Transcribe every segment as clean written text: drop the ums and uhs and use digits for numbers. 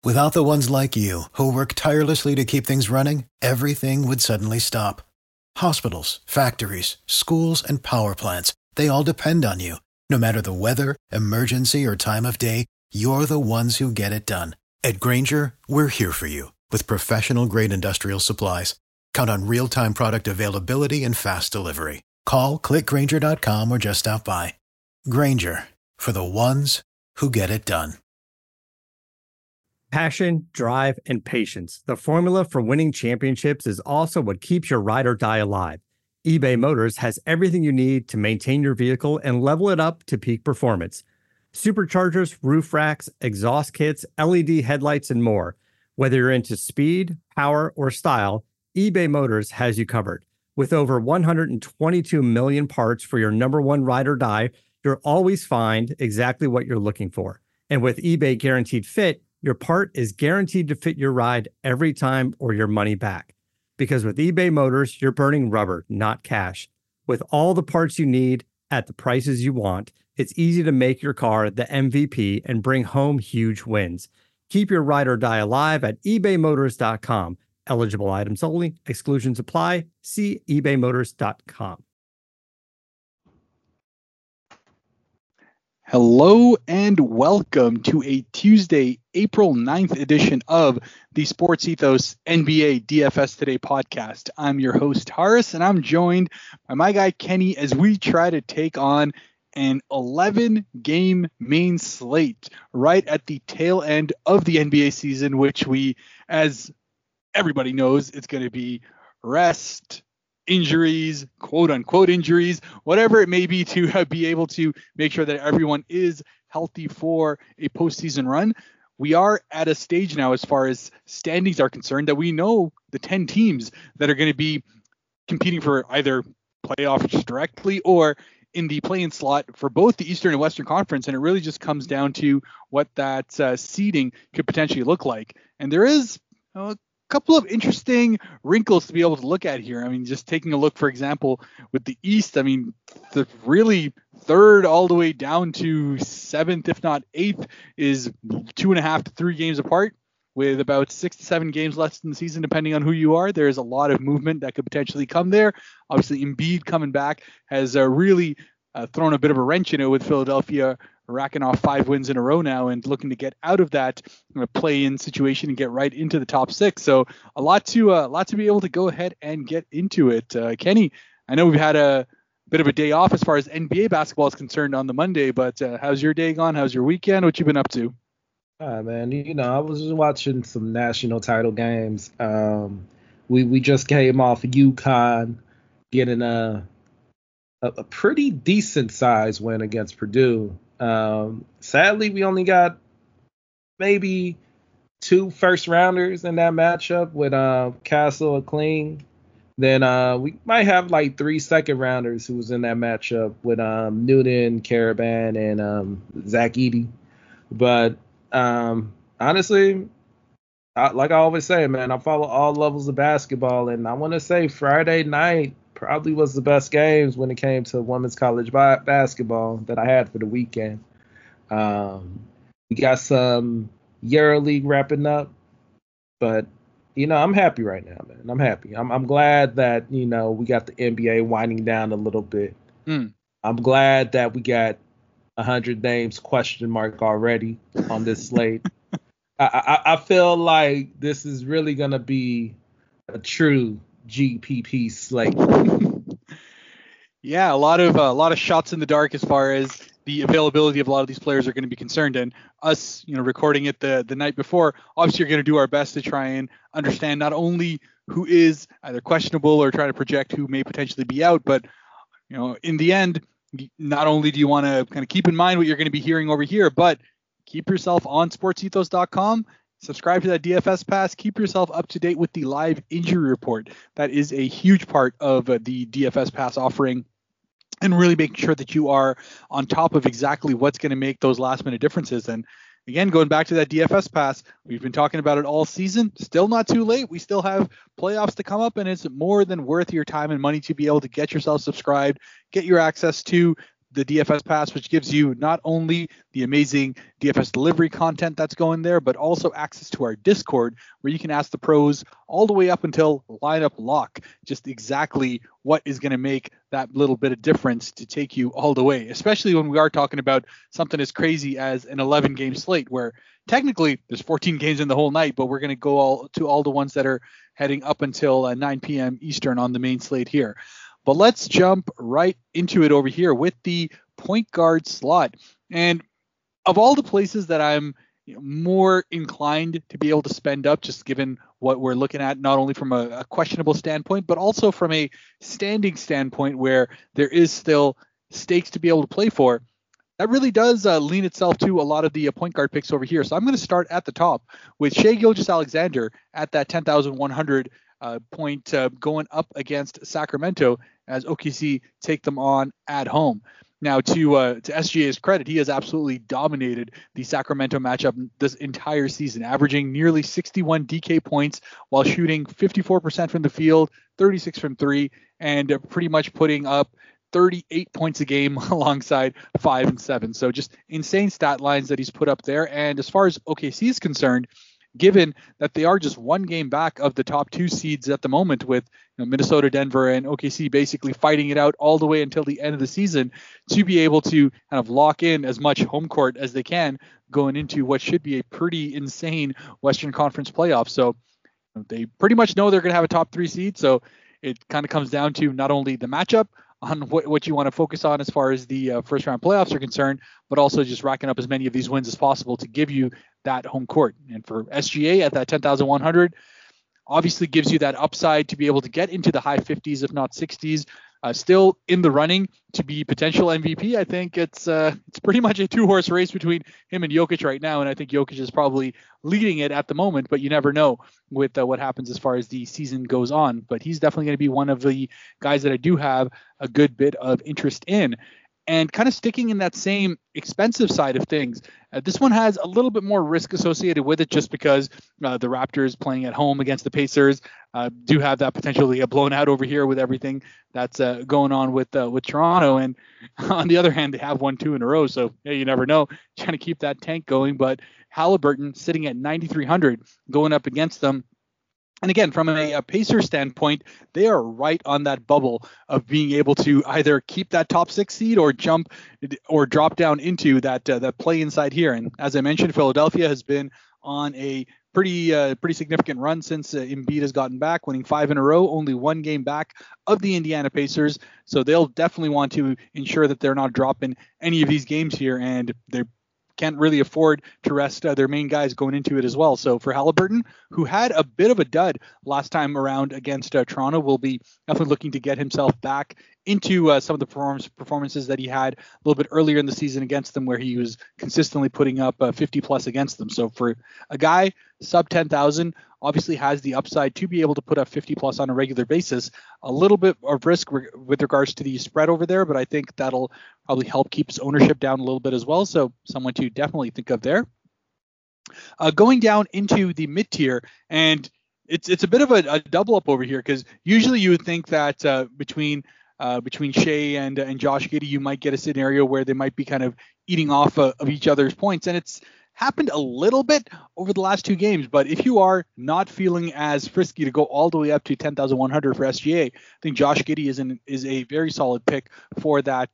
Without the ones like you, who work tirelessly to keep things running, everything would suddenly stop. Hospitals, factories, schools, and power plants, they all depend on you. No matter the weather, emergency, or time of day, you're the ones who get it done. At Grainger, we're here for you with professional-grade industrial supplies. Count on real-time product availability and fast delivery. Call, clickgrainger.com, or just stop by. Grainger, for the ones who get it done. Passion, drive, and patience. The formula for winning championships is also what keeps your ride or die alive. eBay Motors has everything you need to maintain your vehicle and level it up to peak performance. Superchargers, roof racks, exhaust kits, LED headlights, and more. Whether you're into speed, power, or style, eBay Motors has you covered. With over 122 million parts for your number one ride or die, you'll always find exactly what you're looking for. And with eBay Guaranteed Fit, your part is guaranteed to fit your ride every time or your money back. Because with eBay Motors, you're burning rubber, not cash. With all the parts you need at the prices you want, it's easy to make your car the MVP and bring home huge wins. Keep your ride or die alive at ebaymotors.com. Eligible items only. Exclusions apply. See ebaymotors.com. Hello and welcome to a Tuesday, April 9th edition of the Sports Ethos NBA DFS Today podcast. I'm your host, Harris, and I'm joined by my guy, Kenny, as we try to take on an 11-game main slate right at the tail end of the NBA season, which we, as everybody knows, it's going to be rest, injuries, quote unquote injuries, whatever it may be, to be able to make sure that everyone is healthy for a postseason run. We are at a stage now, as far as standings are concerned, that we know the 10 teams that are going to be competing for either playoffs directly or in the play-in slot for both the Eastern and Western Conference. And it really just comes down to what that seeding could potentially look like. And there is couple of interesting wrinkles to be able to look at here. I mean, just taking a look, for example, with the East, I mean, the really third all the way down to seventh, if not eighth, is 2.5 to 3 games apart, with about 6 to 7 games left in the season, depending on who you are. There's a lot of movement that could potentially come there. Obviously, Embiid coming back has really thrown a bit of a wrench in it, with Philadelphia racking off 5 wins in a row now and looking to get out of that play-in situation and get right into the top 6. So a lot to be able to go ahead and get into it. Kenny, I know we've had a bit of a day off as far as NBA basketball is concerned on the Monday, but how's your day gone? How's your weekend? What you been up to? Man, I was just watching some national title games. We just came off UConn getting a pretty decent size win against Purdue. Sadly, we only got maybe 2 first rounders in that matchup with Castle and Kling. Then we might have like 3 second rounders who was in that matchup with Newton, Caravan, and Zach Edey. But honestly, like I always say, man, I follow all levels of basketball, and I want to say Friday night probably was the best games when it came to women's college basketball that I had for the weekend. We got some EuroLeague wrapping up, but I'm happy right now, man. I'm happy. I'm glad that we got the NBA winding down a little bit. I'm glad that we got 100 names question mark already on this slate. I feel like this is really gonna be a true GPP slate. Yeah, a lot of shots in the dark as far as the availability of a lot of these players are going to be concerned. And us, recording it the night before, obviously you're going to do our best to try and understand not only who is either questionable or try to project who may potentially be out, but in the end, not only do you want to kind of keep in mind what you're going to be hearing over here, but keep yourself on sportsethos.com. Subscribe to that DFS Pass. Keep yourself up to date with the live injury report. That is a huge part of the DFS Pass offering, and really making sure that you are on top of exactly what's going to make those last minute differences. And again, going back to that DFS Pass, we've been talking about it all season. Still not too late. We still have playoffs to come up, and it's more than worth your time and money to be able to get yourself subscribed, get your access to the DFS Pass, which gives you not only the amazing DFS delivery content that's going there, but also access to our Discord, where you can ask the pros all the way up until lineup lock, just exactly what is going to make that little bit of difference to take you all the way, especially when we are talking about something as crazy as an 11-game slate, where technically there's 14 games in the whole night, but we're going to go all the ones that are heading up until 9 p.m. Eastern on the main slate here. But let's jump right into it over here with the point guard slot. And of all the places that I'm more inclined to be able to spend up, just given what we're looking at, not only from a questionable standpoint, but also from a standing standpoint where there is still stakes to be able to play for, that really does lean itself to a lot of the point guard picks over here. So I'm going to start at the top with Shai Gilgeous-Alexander at that 10,100 point going up against Sacramento as OKC take them on at home. Now, to SGA's credit, he has absolutely dominated the Sacramento matchup this entire season, averaging nearly 61 DK points while shooting 54% from the field, 36 from three, and pretty much putting up 38 points a game alongside 5 and 7. So just insane stat lines that he's put up there. And as far as OKC is concerned, given that they are just one game back of the top two seeds at the moment, with Minnesota, Denver, and OKC basically fighting it out all the way until the end of the season, to be able to kind of lock in as much home court as they can going into what should be a pretty insane Western Conference playoff. So they pretty much know they're going to have a top 3 seed. So it kind of comes down to not only the matchup on what you want to focus on as far as the first round playoffs are concerned, but also just racking up as many of these wins as possible to give you that home court. And for SGA at that 10,100, obviously gives you that upside to be able to get into the high 50s, if not 60s. Still in the running to be potential MVP. I think it's pretty much a 2-horse race between him and Jokic right now, and I think Jokic is probably leading it at the moment, but you never know with what happens as far as the season goes on. But he's definitely going to be one of the guys that I do have a good bit of interest in. And kind of sticking in that same expensive side of things, this one has a little bit more risk associated with it, just because the Raptors playing at home against the Pacers do have that potentially a blown out over here with everything that's going on with Toronto. And on the other hand, they have won 2 in a row. So yeah, you never know, trying to keep that tank going. But Halliburton sitting at 9,300 going up against them. And again, from a Pacer standpoint, they are right on that bubble of being able to either keep that top 6 seed or jump or drop down into that play inside here. And as I mentioned, Philadelphia has been on a pretty significant run since Embiid has gotten back, winning 5 in a row, only 1 game back of the Indiana Pacers. So they'll definitely want to ensure that they're not dropping any of these games here, and they're can't really afford to rest their main guys going into it as well. So for Halliburton, who had a bit of a dud last time around against Toronto, will be definitely looking to get himself back into some of the performances that he had a little bit earlier in the season against them, where he was consistently putting up 50 plus against them. So for a guy sub 10,000, obviously has the upside to be able to put up 50 plus on a regular basis. A little bit of risk with regards to the spread over there, but I think that'll probably help keep his ownership down a little bit as well. So someone to definitely think of there. Going down into the mid tier, and it's a bit of a double up over here, because usually you would think that between Shai and Josh Giddey, you might get a scenario where they might be kind of eating off of each other's points, and it's happened a little bit over the last 2 games. But if you are not feeling as frisky to go all the way up to 10,100 for SGA, I think Josh Giddey is a very solid pick for that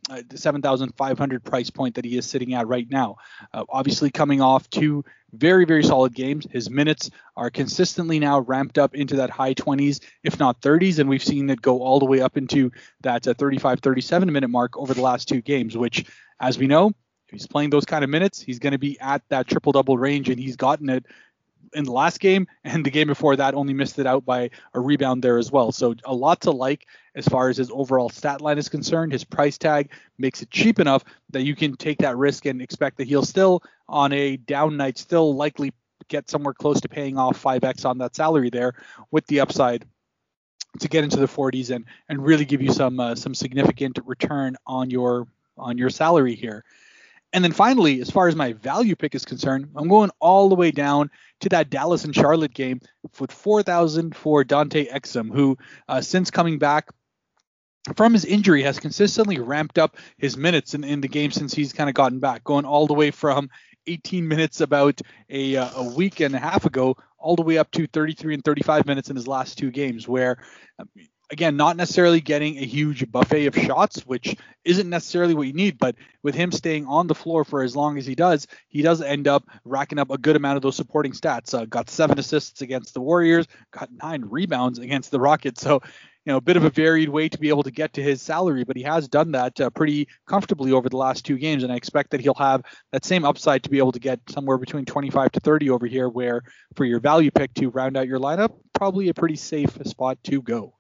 7,500 price point that he is sitting at right now. Obviously coming off 2 very, very solid games. His minutes are consistently now ramped up into that high 20s, if not 30s, and we've seen it go all the way up into that 35, 37 minute mark over the last 2 games, which, as we know, if he's playing those kind of minutes, he's going to be at that triple-double range, and he's gotten it in the last game, and the game before that only missed it out by a rebound there as well. So a lot to like as far as his overall stat line is concerned. His price tag makes it cheap enough that you can take that risk and expect that he'll still, on a down night, still likely get somewhere close to paying off 5x on that salary there, with the upside to get into the 40s and really give you some significant return on your salary here. And then finally, as far as my value pick is concerned, I'm going all the way down to that Dallas and Charlotte game with 4,000 for Dante Exum, who since coming back from his injury, has consistently ramped up his minutes in the game since he's kind of gotten back, going all the way from 18 minutes about a week and a half ago, all the way up to 33 and 35 minutes in his last two games, where, again, not necessarily getting a huge buffet of shots, which isn't necessarily what you need, but with him staying on the floor for as long as he does end up racking up a good amount of those supporting stats. Got 7 assists against the Warriors, got 9 rebounds against the Rockets. So, a bit of a varied way to be able to get to his salary, but he has done that pretty comfortably over the last 2 games, and I expect that he'll have that same upside to be able to get somewhere between 25 to 30 over here, where for your value pick to round out your lineup, probably a pretty safe spot to go.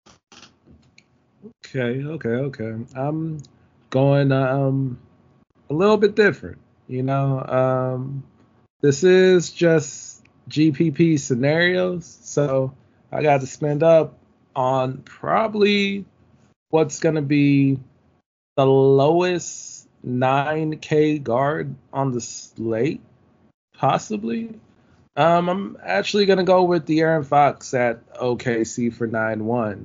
Okay. I'm going a little bit different. This is just GPP scenarios, so I got to spend up on probably what's going to be the lowest 9K guard on the slate, possibly. I'm actually going to go with De'Aaron Fox at OKC for 9-1.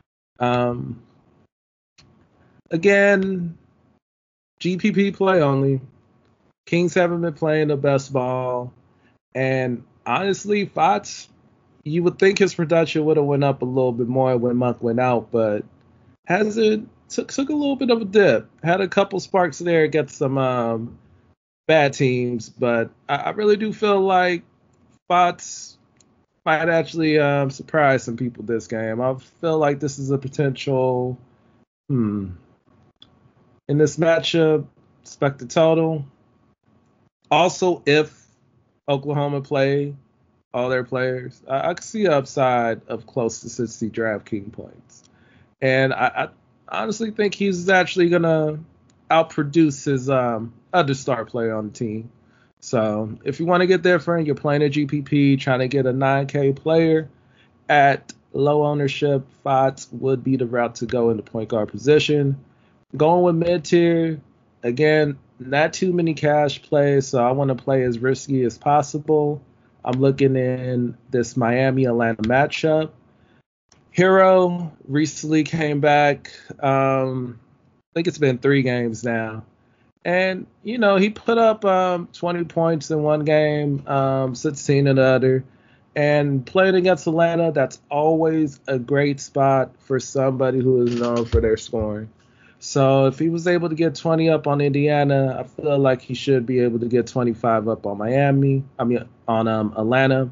Again, GPP play only. Kings haven't been playing the best ball. And honestly, Fox, you would think his production would have went up a little bit more when Monk went out, but hasn't. Took a little bit of a dip. Had a couple sparks there against some bad teams, but I really do feel like Fox might actually surprise some people this game. I feel like this is a potential in this matchup. Expect the total. Also, if Oklahoma play all their players, I could see an upside of close to 60 DraftKings points. And I honestly think he's actually going to outproduce his other star player on the team. So if you want to get different, you're playing a GPP, trying to get a 9K player at low ownership, Fox would be the route to go in the point guard position. Going with mid-tier, again, not too many cash plays, so I want to play as risky as possible. I'm looking in this Miami-Atlanta matchup. Hero recently came back. I think it's been 3 games now. And, he put up 20 points in one game, 16 in the other. And playing against Atlanta, that's always a great spot for somebody who is known for their scoring. So if he was able to get 20 up on Indiana, I feel like he should be able to get 25 up on Atlanta.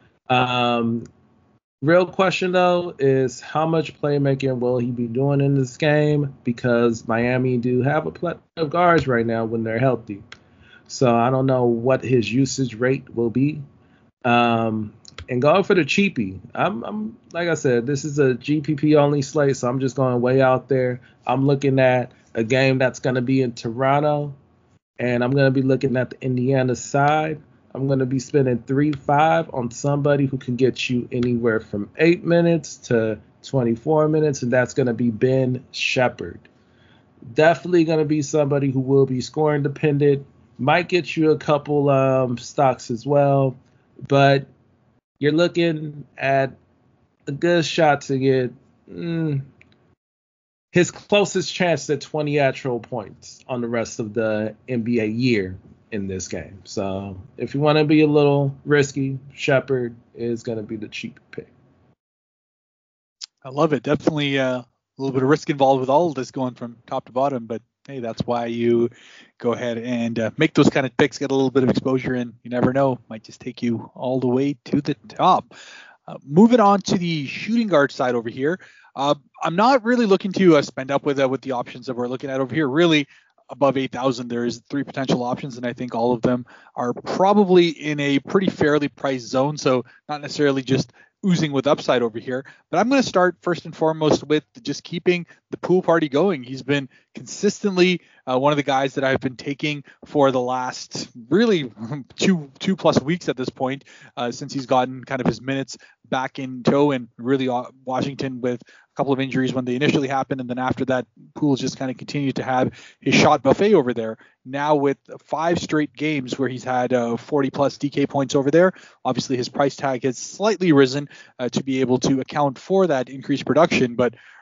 Real question, though, is how much playmaking will he be doing in this game? Because Miami do have a plethora of guards right now when they're healthy. So I don't know what his usage rate will be. And going for the cheapie. I'm like I said, this is a GPP only slate, so I'm just going way out there. I'm looking at a game that's going to be in Toronto, and I'm going to be looking at the Indiana side. I'm going to be spending $3.5 on somebody who can get you anywhere from 8 minutes to 24 minutes, and that's going to be Ben Shepherd. Definitely going to be somebody who will be scoring dependent. Might get you a couple stocks as well, but you're looking at a good shot to get his closest chance at 20 actual points on the rest of the NBA year in this game. So if you want to be a little risky, Shepherd is going to be the cheap pick. I love it. Definitely a little bit of risk involved with all of this going from top to bottom, but hey, that's why you go ahead and make those kind of picks, get a little bit of exposure, and you never know, might just take you all the way to the top. Moving on to the shooting guard side over here. I'm not really looking to spend up with the options that we're looking at over here. Really, above 8,000, there's 3 potential options, and I think all of them are probably in a pretty fairly priced zone, so not necessarily just oozing with upside over here. But I'm going to start first and foremost with just keeping the pool party going. He's been consistently one of the guys that I've been taking for the last really two plus weeks at this point, since he's gotten kind of his minutes back in tow, and really Washington with a couple of injuries when they initially happened, and then after that, Poole's just kind of continued to have his shot buffet over there. Now with 5 straight games where he's had 40 plus DK points over there, obviously his price tag has slightly risen to be able to account for that increased production, but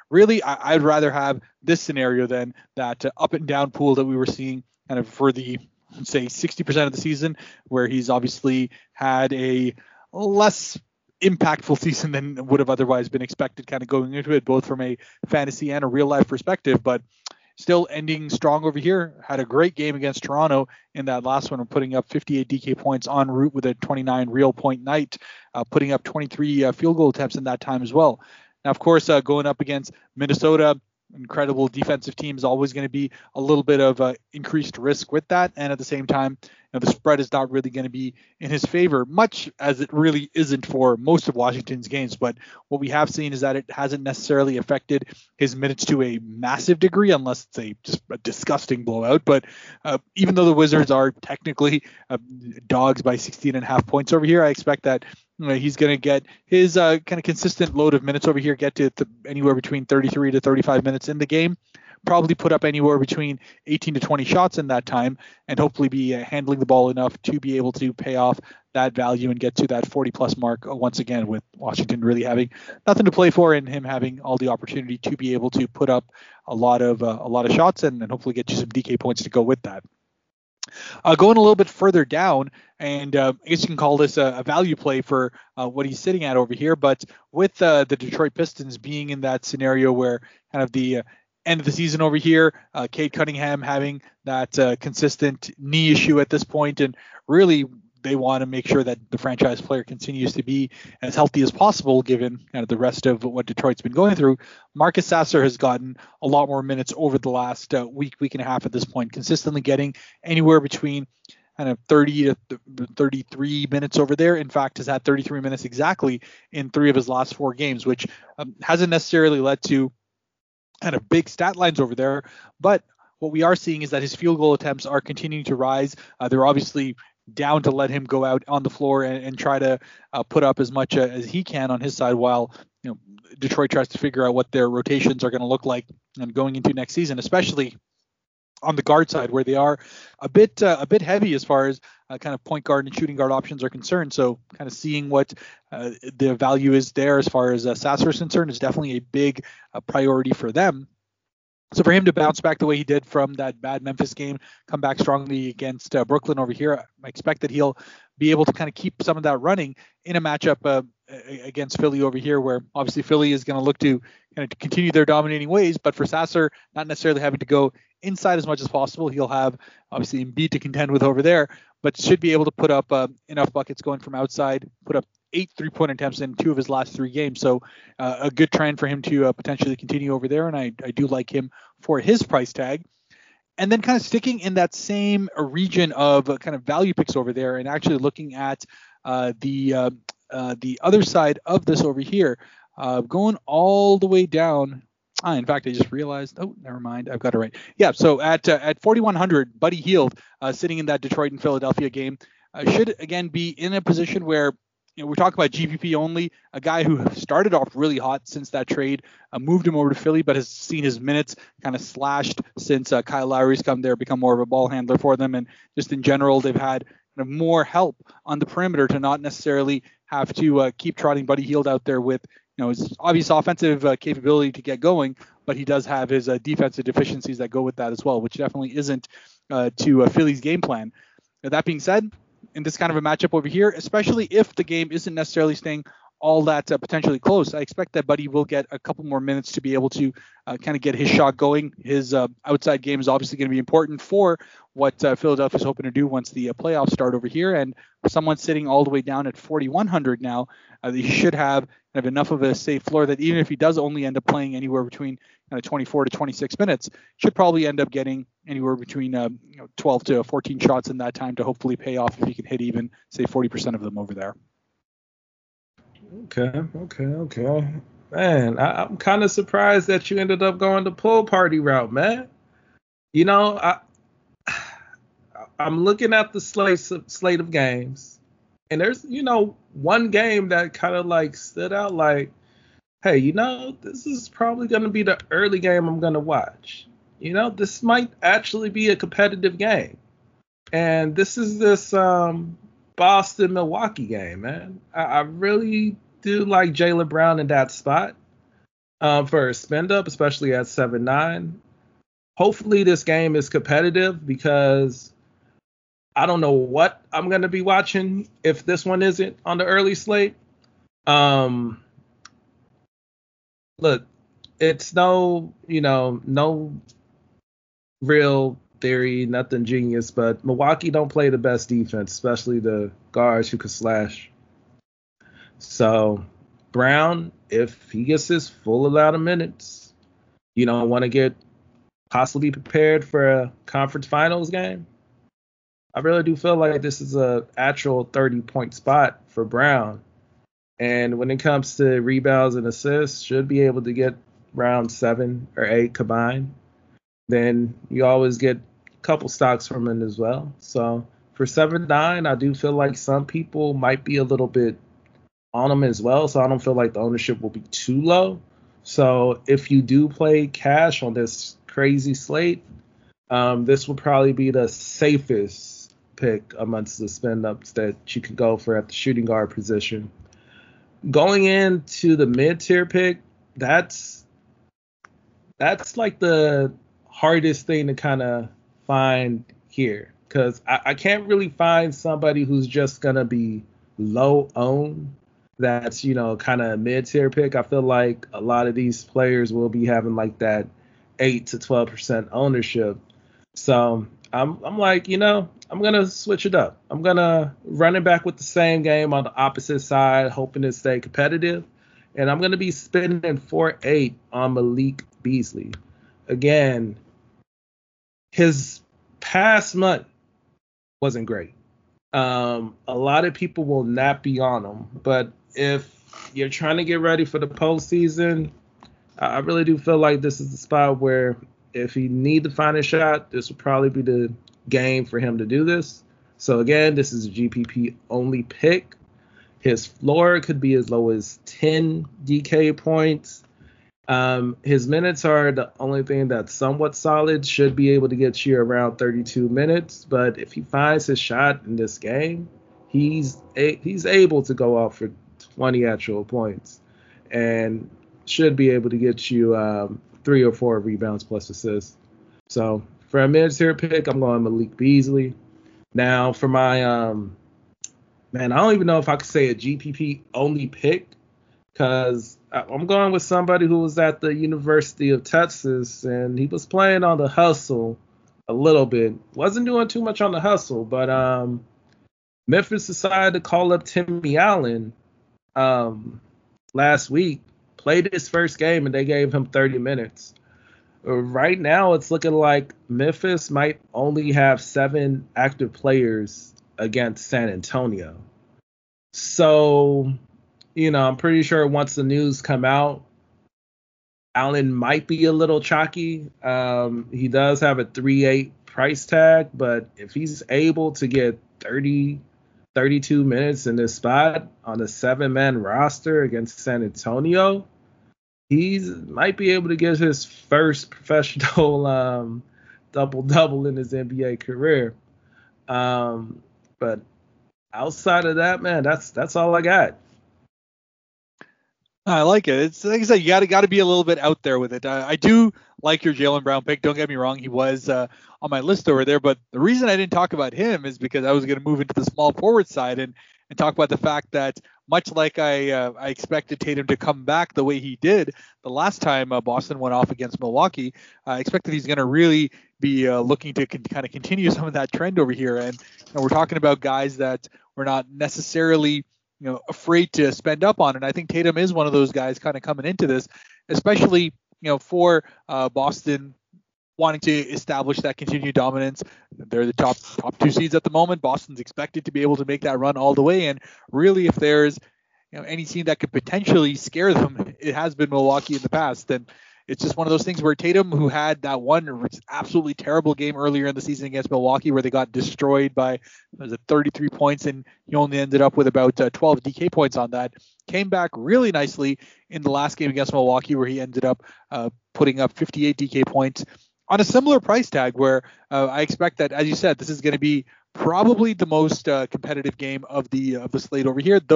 really, I'd rather have this scenario than that up and down pool that we were seeing kind of for the, say, 60% of the season, where he's obviously had a less impactful season than would have otherwise been expected kind of going into it, both from a fantasy and a real life perspective. But still ending strong over here. Had a great game against Toronto in that last one, putting up 58 DK points en route with a 29 real point night, putting up 23 field goal attempts in that time as well. Now, of course, going up against Minnesota, incredible defensive team, is always going to be a little bit of increased risk with that. And at the same time, the spread is not really going to be in his favor, much as it really isn't for most of Washington's games. But what we have seen is that it hasn't necessarily affected his minutes to a massive degree, unless it's just a disgusting blowout. But even though the Wizards are technically dogs by 16.5 points over here, I expect that he's going to get his kind of consistent load of minutes over here, get to anywhere between 33 to 35 minutes in the game. Probably put up anywhere between 18 to 20 shots in that time, and hopefully be handling the ball enough to be able to pay off that value and get to that 40 plus mark once again, with Washington really having nothing to play for and him having all the opportunity to be able to put up a lot of shots and hopefully get you some DK points to go with that. Going a little bit further down, and I guess you can call this a value play for what he's sitting at over here, but with the Detroit Pistons being in that scenario where kind of the end of the season over here, Cade Cunningham having that consistent knee issue at this point, and really they want to make sure that the franchise player continues to be as healthy as possible given kind of the rest of what Detroit's been going through. Marcus Sasser has gotten a lot more minutes over the last week and a half at this point, consistently getting anywhere between kind of 30 to 33 minutes over there. In fact, has had 33 minutes exactly in 3 of his last 4 games, which hasn't necessarily led to kind of big stat lines over there. But what we are seeing is that his field goal attempts are continuing to rise. They're obviously down to let him go out on the floor and try to put up as much as he can on his side, while Detroit tries to figure out what their rotations are going to look like going into next season, especially on the guard side, where they are a bit heavy as far as kind of point guard and shooting guard options are concerned. So kind of seeing what the value is there as far as Sasser is concerned is definitely a big priority for them. So for him to bounce back the way he did from that bad Memphis game, come back strongly against Brooklyn over here, I expect that he'll be able to kind of keep some of that running in a matchup against Philly over here, where obviously Philly is going to look to kind of continue their dominating ways. But for Sasser, not necessarily having to go inside as much as possible. He'll have obviously Embiid to contend with over there, but should be able to put up enough buckets going from outside, put up 8 3-point attempts in 2 of his last 3 games. So a good trend for him to potentially continue over there. And I do like him for his price tag. And then kind of sticking in that same region of kind of value picks over there, and actually looking at the other side of this over here, going all the way down. In fact, I just realized. Oh, never mind. I've got it right. Yeah. So at 4,100, Buddy Hield, sitting in that Detroit and Philadelphia game, should again be in a position where we're talking about GPP only, a guy who started off really hot since that trade, moved him over to Philly, but has seen his minutes kind of slashed since Kyle Lowry's come there, become more of a ball handler for them, and just in general, they've had kind of more help on the perimeter to not necessarily have to keep trotting Buddy Hield out there with his obvious offensive capability to get going, but he does have his defensive deficiencies that go with that as well, which definitely isn't to Philly's game plan. That being said, in this kind of a matchup over here, especially if the game isn't necessarily staying all that potentially close, I expect that Buddy will get a couple more minutes to be able to kind of get his shot going. His outside game is obviously going to be important for what Philadelphia's hoping to do once the playoffs start over here. And for someone sitting all the way down at 4,100 now, he should have kind of enough of a safe floor that even if he does only end up playing anywhere between kind of 24 to 26 minutes, should probably end up getting anywhere between 12 to 14 shots in that time to hopefully pay off if he can hit even, say, 40% of them over there. Okay. Man, I'm kind of surprised that you ended up going the pool party route, man. I'm looking at the slate of games, and there's, one game that kind of like stood out like, hey, this is probably going to be the early game I'm going to watch. This might actually be a competitive game. And this is this Boston-Milwaukee game, man. I really do like Jaylen Brown in that spot. For a spend up, especially at 7-9. Hopefully this game is competitive because I don't know what I'm going to be watching if this one isn't on the early slate. Look, it's no real theory, nothing genius, but Milwaukee don't play the best defense, especially the guards who can slash. So Brown, if he gets his full amount of minutes, want to get possibly prepared for a conference finals game, I really do feel like this is a actual 30-point spot for Brown. And when it comes to rebounds and assists, should be able to get around 7 or 8 combined. Then you always get a couple stocks from him as well. So for 7-9, I do feel like some people might be a little bit on him as well. So I don't feel like the ownership will be too low. So if you do play cash on this crazy slate, this will probably be the safest pick amongst the spend ups that you could go for at the shooting guard position. Going into the mid-tier pick, that's like the hardest thing to kind of find here, because I can't really find somebody who's just gonna be low owned that's kind of mid-tier pick. I feel like a lot of these players will be having like that 8 to 12% ownership. So I'm like, I'm going to switch it up. I'm going to run it back with the same game on the opposite side, hoping to stay competitive. And I'm going to be spending 4-8 on Malik Beasley. Again, his past month wasn't great. A lot of people will not be on him. But if you're trying to get ready for the postseason, I really do feel like this is the spot where if he need to find a shot, this would probably be the game for him to do this. So again, this is a GPP only pick. His floor could be as low as 10 DK points. His minutes are the only thing that's somewhat solid, should be able to get you around 32 minutes. But if he finds his shot in this game, he's able to go off for 20 actual points and should be able to get you 3 or 4 rebounds plus assists. So for a mid-tier pick, I'm going Malik Beasley. Now for my I don't even know if I could say a GPP only pick, because I'm going with somebody who was at the University of Texas and he was playing on the hustle a little bit. Wasn't doing too much on the hustle, but Memphis decided to call up Timmy Allen last week. Played his first game and they gave him 30 minutes. Right now, it's looking like Memphis might only have 7 active players against San Antonio. So, I'm pretty sure once the news come out, Allen might be a little chalky. He does have a 3.8 price tag, but if he's able to get 32 minutes in this spot on a 7-man roster against San Antonio, he might be able to get his first professional double-double in his NBA career. But outside of that, man, that's all I got. I like it. It's like I said, you got to be a little bit out there with it. I do like your Jaylen Brown pick. Don't get me wrong, he was on my list over there. But the reason I didn't talk about him is because I was going to move into the small forward side and talk about the fact that much like I expected Tatum to come back the way he did the last time Boston went off against Milwaukee, I expect that he's going to really be looking to kind of continue some of that trend over here. And we're talking about guys that we're not necessarily afraid to spend up on. And I think Tatum is one of those guys kind of coming into this, especially, for Boston wanting to establish that continued dominance. They're the top 2 seeds at the moment. Boston's expected to be able to make that run all the way. And really, if there's any team that could potentially scare them, it has been Milwaukee in the past. And it's just one of those things where Tatum, who had that one absolutely terrible game earlier in the season against Milwaukee where they got destroyed by 33 points and he only ended up with about 12 DK points on that, came back really nicely in the last game against Milwaukee where he ended up putting up 58 DK points on a similar price tag where I expect that, as you said, this is going to be probably the most competitive game of the slate over here, though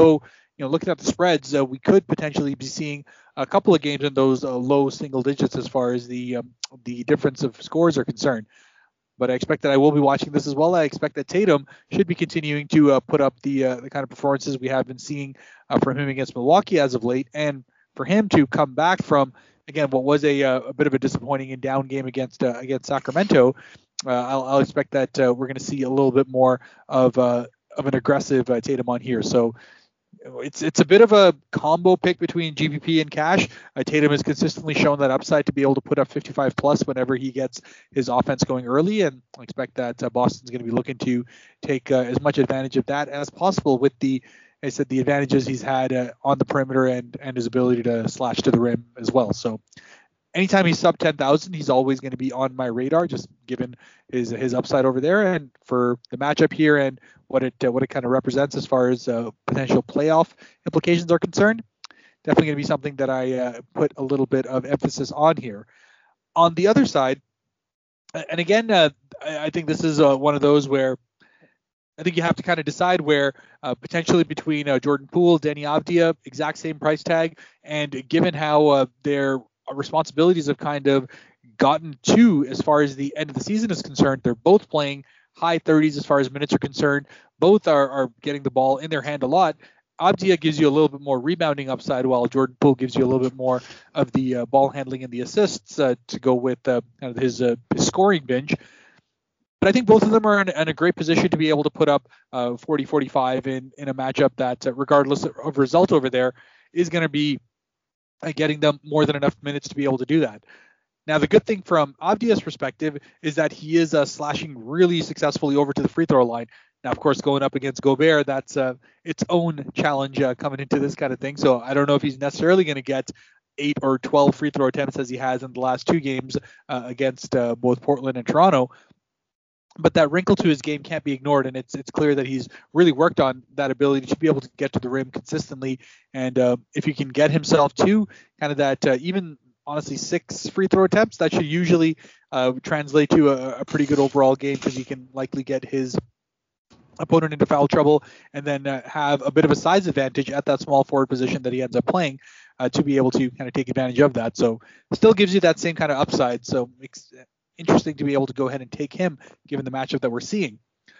looking at the spreads, we could potentially be seeing a couple of games in those low single digits as far as the difference of scores are concerned. But I expect that I will be watching this as well. I expect that Tatum should be continuing to put up the kind of performances we have been seeing from him against Milwaukee as of late, and for him to come back from, again, what was a bit of a disappointing and down game against Sacramento. I'll expect that we're going to see a little bit more of an aggressive Tatum on here. So it's a bit of a combo pick between GPP and cash. Tatum has consistently shown that upside to be able to put up 55 plus whenever he gets his offense going early, and I expect that Boston's going to be looking to take as much advantage of that as possible with the advantages he's had on the perimeter and his ability to slash to the rim as well. So anytime he's sub 10,000, he's always going to be on my radar, just given his upside over there, and for the matchup here and what it kind of represents as far as potential playoff implications are concerned. Definitely going to be something that I put a little bit of emphasis on here. On the other side, and again, I think this is one of those where I think you have to kind of decide where potentially between Jordan Poole, Deni Avdija, exact same price tag, and given how their responsibilities have kind of gotten to as far as the end of the season is concerned, they're both playing high 30s as far as minutes are concerned. Both are getting the ball in their hand a lot. Avdija gives you a little bit more rebounding upside, while Jordan Poole gives you a little bit more of the ball handling and the assists to go with kind of his scoring binge. But I think both of them are in a great position to be able to put up 40-45 in a matchup that, regardless of result over there, is going to be getting them more than enough minutes to be able to do that. Now, the good thing from Avdija's perspective is that he is slashing really successfully over to the free throw line. Now, of course, going up against Gobert, that's its own challenge coming into this kind of thing. So I don't know if he's necessarily going to get 8 or 12 free throw attempts as he has in the last two games against both Portland and Toronto. But that wrinkle to his game can't be ignored, and it's clear that he's really worked on that ability to be able to get to the rim consistently. And if he can get himself to kind of that even honestly 6 free throw attempts, that should usually translate to a pretty good overall game, because he can likely get his opponent into foul trouble and then have a bit of a size advantage at that small forward position that he ends up playing to be able to kind of take advantage of that. So still gives you that same kind of upside. So it's interesting to be able to go ahead and take him given the matchup that we're seeing.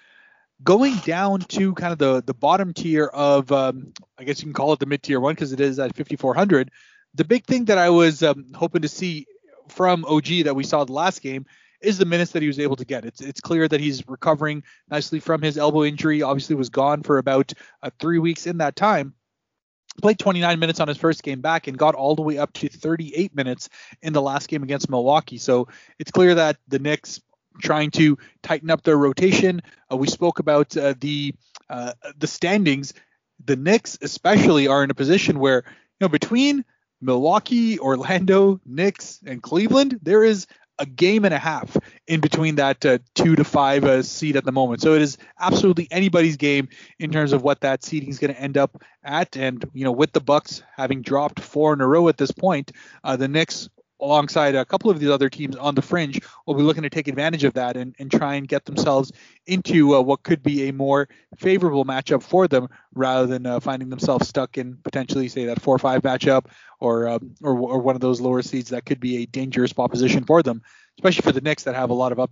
Going down to kind of the bottom tier of, I guess you can call it the mid-tier one, because it is at 5,400. The big thing that I was hoping to see from OG that we saw the last game is the minutes that he was able to get. It's clear that he's recovering nicely from his elbow injury. Obviously was gone for about 3 weeks in that time. Played 29 minutes on his first game back and got all the way up to 38 minutes in the last game against Milwaukee. So it's clear that the Knicks trying to tighten up their rotation. We spoke about the standings. The Knicks especially are in a position where, between Milwaukee, Orlando, Knicks, and Cleveland, there is a game and a half in between that 2 to 5 seed at the moment. So it is absolutely anybody's game in terms of what that seeding is going to end up at. And, with the Bucks having dropped 4 in a row at this point, the Knicks, alongside a couple of the other teams on the fringe, will be looking to take advantage of that and try and get themselves into what could be a more favorable matchup for them, rather than finding themselves stuck in potentially, say, that 4-5 matchup or one of those lower seeds that could be a dangerous proposition for them, especially for the Knicks that have a lot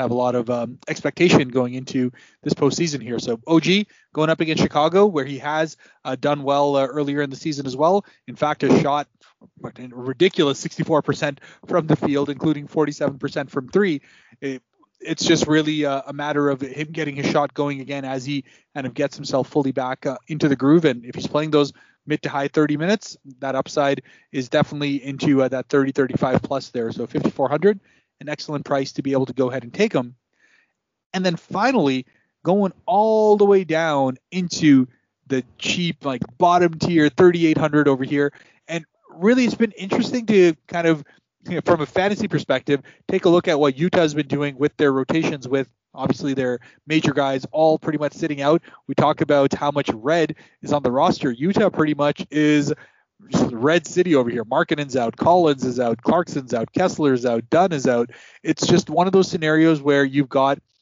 of expectation going into this postseason here. So OG going up against Chicago, where he has done well earlier in the season as well. In fact, has shot a ridiculous 64% from the field, including 47% from three. It's just really a matter of him getting his shot going again as he kind of gets himself fully back into the groove. And if he's playing those mid to high 30 minutes, that upside is definitely into that 30-35 plus there. So 5,400, an excellent price to be able to go ahead and take them. And then finally, going all the way down into the cheap, like bottom tier, 3,800 over here. And really, it's been interesting to kind of, from a fantasy perspective, take a look at what Utah's been doing with their rotations, with obviously their major guys all pretty much sitting out. We talk about how much red is on the roster. Utah pretty much is red city over here. Markkanen's out, Collins is out, Clarkson's out, Kessler's out, Dunn is out. It's just one of those scenarios where you've got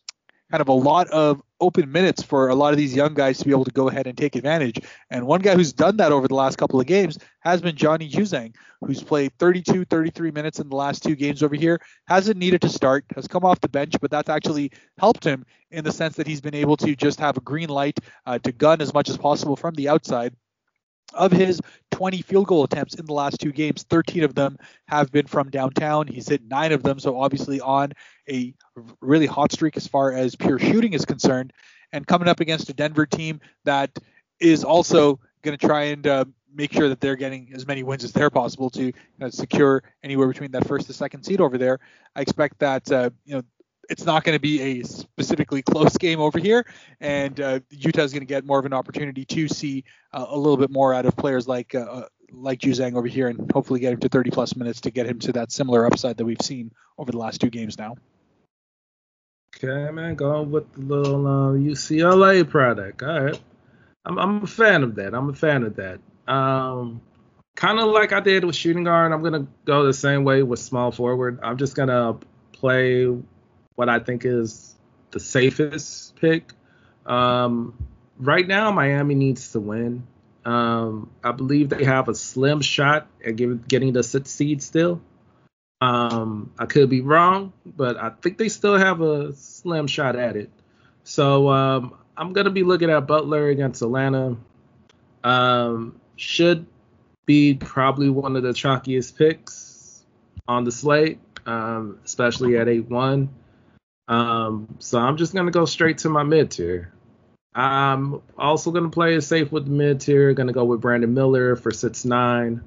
kind of a lot of open minutes for a lot of these young guys to be able to go ahead and take advantage. And one guy who's done that over the last couple of games has been Johnny Juzang, who's played 32, 33 minutes in the last 2 games over here, hasn't needed to start, has come off the bench, but that's actually helped him in the sense that he's been able to just have a green light to gun as much as possible from the outside. Of his 20 field goal attempts in the last 2 games, 13 of them have been from downtown. He's hit 9 of them, so obviously on a really hot streak as far as pure shooting is concerned. And coming up against a Denver team that is also going to try and make sure that they're getting as many wins as they're possible to secure anywhere between that first to second seed over there. I expect that it's not going to be a specifically close game over here, and Utah is going to get more of an opportunity to see a little bit more out of players like Juzang over here, and hopefully get him to 30 plus minutes to get him to that similar upside that we've seen over the last 2 games now. Okay, man, going with the little UCLA product. All right, I'm a fan of that. Kind of like I did with shooting guard, I'm gonna go the same way with small forward. I'm just gonna play what I think is the safest pick. Right now, Miami needs to win. I believe they have a slim shot at getting the 6th seed still. I could be wrong, but I think they still have a slim shot at it. So I'm going to be looking at Butler against Atlanta. Should be probably one of the chalkiest picks on the slate, especially at 8-1. So I'm just going to go straight to my mid-tier. I'm also going to play it safe with the mid-tier. Going to go with Brandon Miller for 6'9".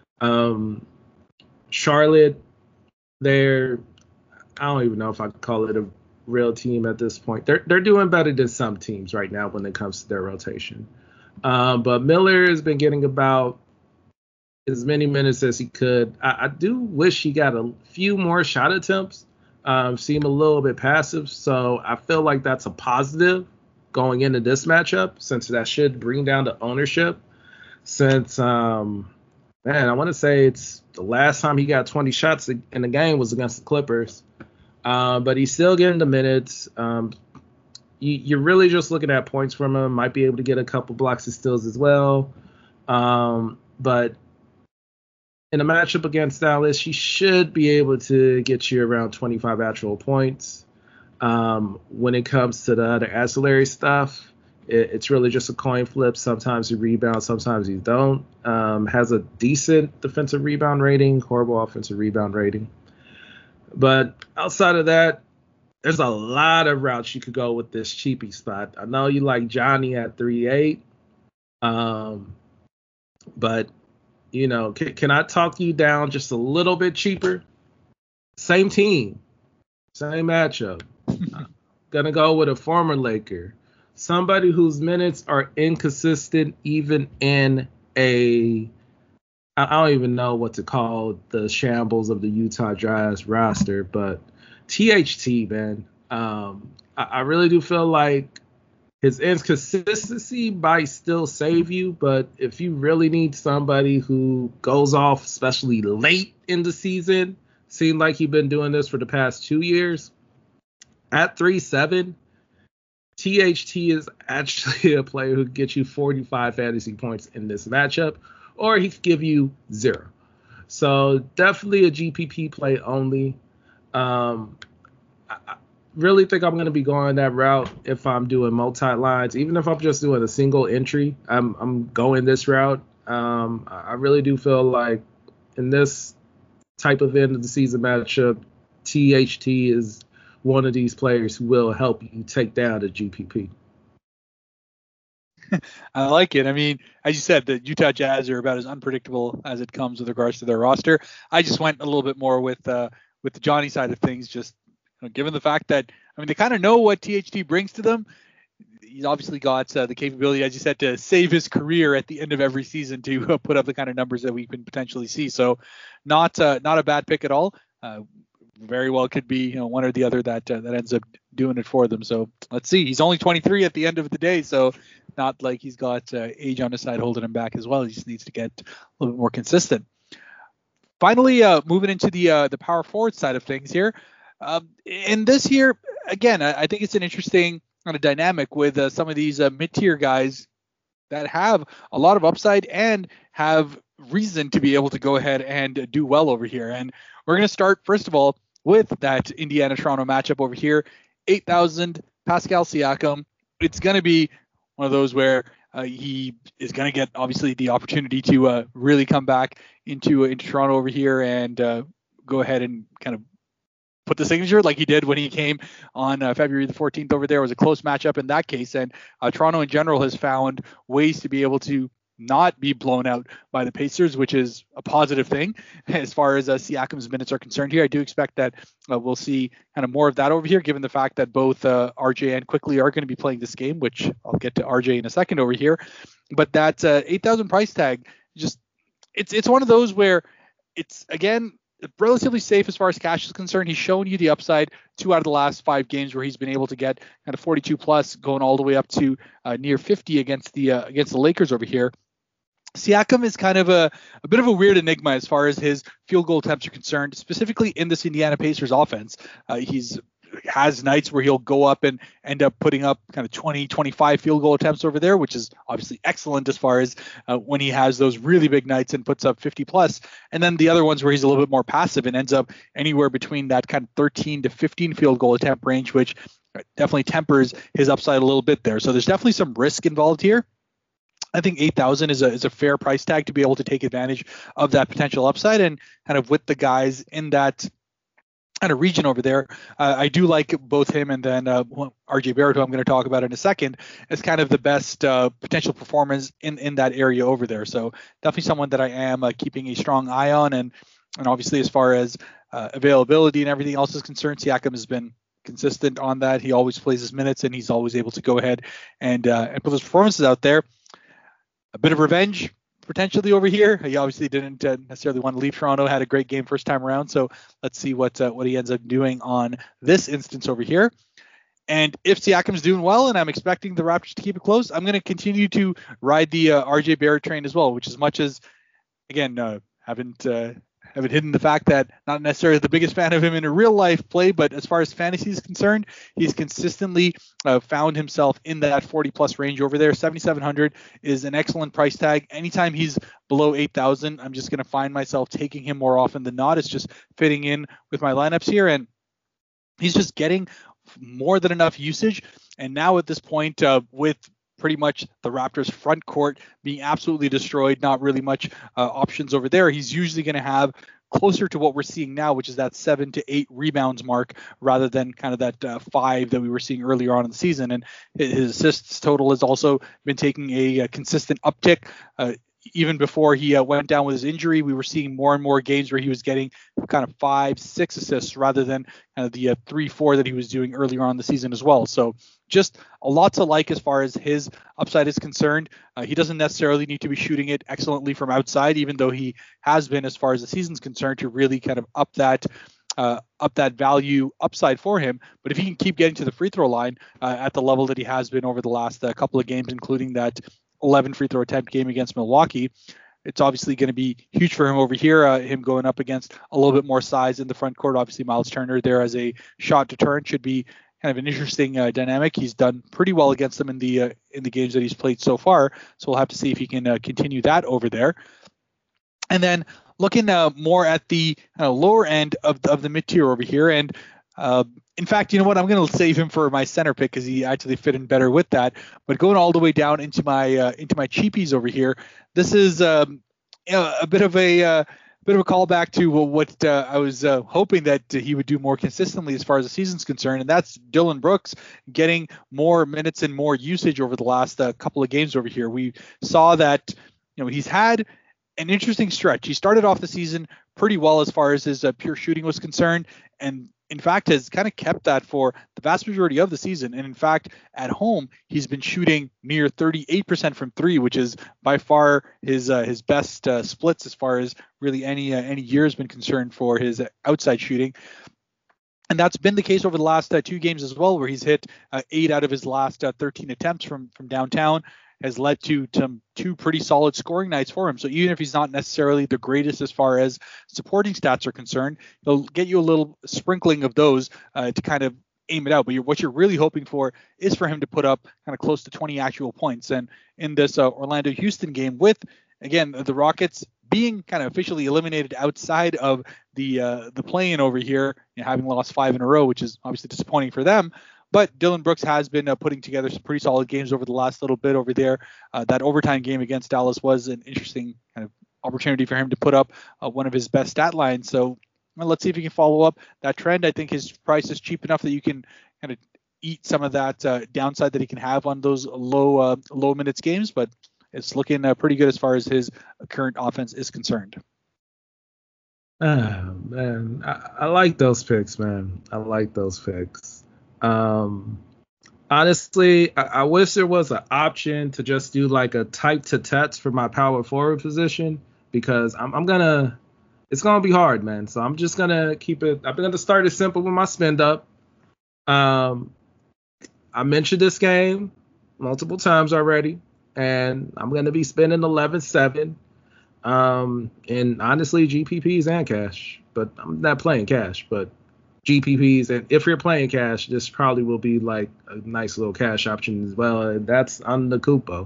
Charlotte, I don't even know if I could call it a real team at this point. They're doing better than some teams right now when it comes to their rotation. But Miller has been getting about as many minutes as he could. I do wish he got a few more shot attempts. Seem a little bit passive, so I feel like that's a positive going into this matchup, since that should bring down the ownership. Since I want to say it's the last time he got 20 shots in the game was against the Clippers, but he's still getting the minutes. You're really just looking at points from him. Might be able to get a couple blocks and steals as well, but in a matchup against Dallas, he should be able to get you around 25 actual points. When it comes to the other ancillary stuff, it's really just a coin flip. Sometimes he rebounds, sometimes he don't. Has a decent defensive rebound rating, horrible offensive rebound rating. But outside of that, there's a lot of routes you could go with this cheapy spot. I know you like Johnny at 3.8, but can I talk you down just a little bit cheaper? Same team, same matchup. Gonna go with a former Laker, somebody whose minutes are inconsistent even in I don't even know what to call the shambles of the Utah Jazz roster, but THT, man. I really do feel like his inconsistency might still save you, but if you really need somebody who goes off, especially late in the season, seemed like he's been doing this for the past 2 years, at 3.7, THT is actually a player who can get you 45 fantasy points in this matchup, or he could give you 0. So definitely a GPP play only. I really think I'm going to be going that route if I'm doing multi-lines. Even if I'm just doing a single entry, I'm going this route. I really do feel like in this type of end of the season matchup, THT is one of these players who will help you take down the GPP. I like it. I mean, as you said, the Utah Jazz are about as unpredictable as it comes with regards to their roster. I just went a little bit more with the Johnny side of things, just given the fact that, they kind of know what THT brings to them. He's obviously got the capability, as you said, to save his career at the end of every season to put up the kind of numbers that we can potentially see. So not a bad pick at all. Very well could be one or the other that ends up doing it for them. So let's see. He's only 23 at the end of the day, so not like he's got age on his side holding him back as well. He just needs to get a little bit more consistent. Finally, moving into the power forward side of things here. And this year, again, I think it's an interesting kind of dynamic with some of these mid-tier guys that have a lot of upside and have reason to be able to go ahead and do well over here. And we're going to start, first of all, with that Indiana-Toronto matchup over here. 8,000, Pascal Siakam. It's going to be one of those where he is going to get, obviously, the opportunity to really come back into Toronto over here and go ahead and kind of put the signature like he did when he came on February the 14th over there. It was a close matchup in that case. And Toronto in general has found ways to be able to not be blown out by the Pacers, which is a positive thing as far as Siakam's minutes are concerned here. I do expect that we'll see kind of more of that over here, given the fact that both RJ and Quickley are going to be playing this game, which I'll get to RJ in a second over here. But that 8,000 price tag, just it's one of those where it's, again, relatively safe as far as cash is concerned. He's shown you the upside 2 out of the last 5 games where he's been able to get kind of 42 plus, going all the way up to near 50 against the Lakers over here. Siakam is kind of a bit of a weird enigma as far as his field goal attempts are concerned, specifically in this Indiana Pacers offense. He's has nights where he'll go up and end up putting up kind of 20, 25 field goal attempts over there, which is obviously excellent as far as when he has those really big nights and puts up 50 plus. And then the other ones where he's a little bit more passive and ends up anywhere between that kind of 13 to 15 field goal attempt range, which definitely tempers his upside a little bit there. So there's definitely some risk involved here. I think 8,000 is a fair price tag to be able to take advantage of that potential upside, and kind of with the guys in that kind of region over there. I do like both him and then RJ Barrett, who I'm going to talk about in a second, as kind of the best potential performance in that area over there. So definitely someone that I am keeping a strong eye on, and obviously as far as availability and everything else is concerned, Siakam has been consistent on that. He always plays his minutes, and he's always able to go ahead and put those performances out there. A bit of revenge potentially over here. He obviously didn't necessarily want to leave Toronto. Had a great game first time around. So let's see what he ends up doing on this instance over here. And if Siakam's doing well, and I'm expecting the Raptors to keep it close, I'm going to continue to ride the RJ Barrett train as well, which, as much as, again, haven't hidden the fact that not necessarily the biggest fan of him in a real life play, but as far as fantasy is concerned, he's consistently found himself in that 40 plus range over there. 7,700 is an excellent price tag. Anytime he's below 8,000, I'm just going to find myself taking him more often than not. It's just fitting in with my lineups here, and he's just getting more than enough usage. And now at this point, with pretty much the Raptors front court being absolutely destroyed, not really much options over there, he's usually going to have closer to what we're seeing now, which is that 7 to 8 rebounds mark, rather than kind of that 5 that we were seeing earlier on in the season. And his assists total has also been taking a consistent uptick. Even before he went down with his injury, we were seeing more and more games where he was getting kind of 5, 6 assists rather than kind of the 3, 4 that he was doing earlier on in the season as well. So just a lot to like as far as his upside is concerned. He doesn't necessarily need to be shooting it excellently from outside, even though he has been, as far as the season's concerned, to really kind of up that value upside for him. But if he can keep getting to the free throw line at the level that he has been over the last couple of games, including that 11 free throw attempt game against Milwaukee, it's obviously going to be huge for him over here. Him going up against a little bit more size in the front court. Obviously, Miles Turner there as a shot deterrent should be kind of an interesting dynamic. He's done pretty well against them in the games that he's played so far. So we'll have to see if he can continue that over there. And then looking more at the lower end of the mid tier over here, and in fact, you know what? I'm going to save him for my center pick because he actually fit in better with that. But going all the way down into my cheapies over here, this is a bit of a callback to what I was hoping that he would do more consistently as far as the season's concerned, and that's Dillon Brooks getting more minutes and more usage over the last couple of games over here. We saw that he's had an interesting stretch. He started off the season pretty well as far as his pure shooting was concerned, and in fact has kind of kept that for the vast majority of the season. And in fact, at home, he's been shooting near 38% from 3, which is by far his best splits as far as really any year has been concerned for his outside shooting. And that's been the case over the last 2 games as well, where he's hit 8 out of his last 13 attempts from downtown. has led to two pretty solid scoring nights for him. So even if he's not necessarily the greatest as far as supporting stats are concerned, he'll get you a little sprinkling of those to kind of aim it out. But what you're really hoping for is for him to put up kind of close to 20 actual points. And in this Orlando-Houston game, with, again, the Rockets being kind of officially eliminated outside of the play-in over here, having lost 5 in a row, which is obviously disappointing for them. But Dillon Brooks has been putting together some pretty solid games over the last little bit over there. That overtime game against Dallas was an interesting kind of opportunity for him to put up one of his best stat lines. So let's see if he can follow up that trend. I think his price is cheap enough that you can kind of eat some of that downside that he can have on those low minutes games, but it's looking pretty good as far as his current offense is concerned. Man, I like those picks, man. I like those picks. Honestly, I wish there was an option to just do like a type to Tets for my power forward position, because it's gonna be hard, man. So I'm just gonna keep it. I'm gonna start it simple with my spend up. I mentioned this game multiple times already, and I'm gonna be spending 11.7. And honestly, GPPs and cash, but I'm not playing cash, but GPPs. And if you're playing cash, this probably will be like a nice little cash option as well. And that's on the Kupo.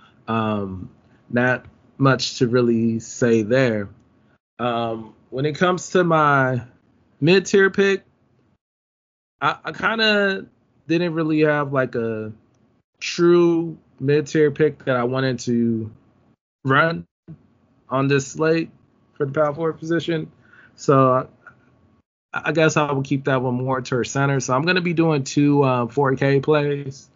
Not much to really say there. When it comes to my mid-tier pick, I kind of didn't really have like a true mid-tier pick that I wanted to run on this slate for the power forward position. So I guess I will keep that one more towards center. So I'm going to be doing 2 4K plays.